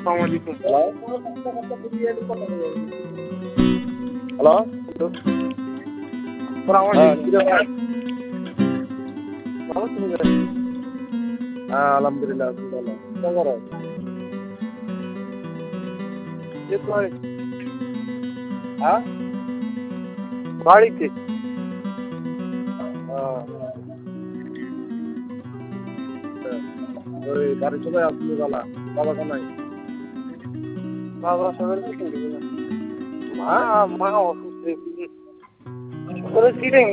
আসসালামু আলাইকুম। হ্যালো আসসালামু হ্যাঁ আলাইকুম। কিরে ভাই ভালো তুমি কেমন? হ্যাঁ আলহামদুলিল্লাহ তুমি ভালো কি করো এই তো ভাই হ্যাঁ বাড়িতে। ওই বাড়ির সবাই আসলে বলা বাবা কোনাই বাবা সকালে কি করবে? মা মা অসুস্থ। করে কি রে?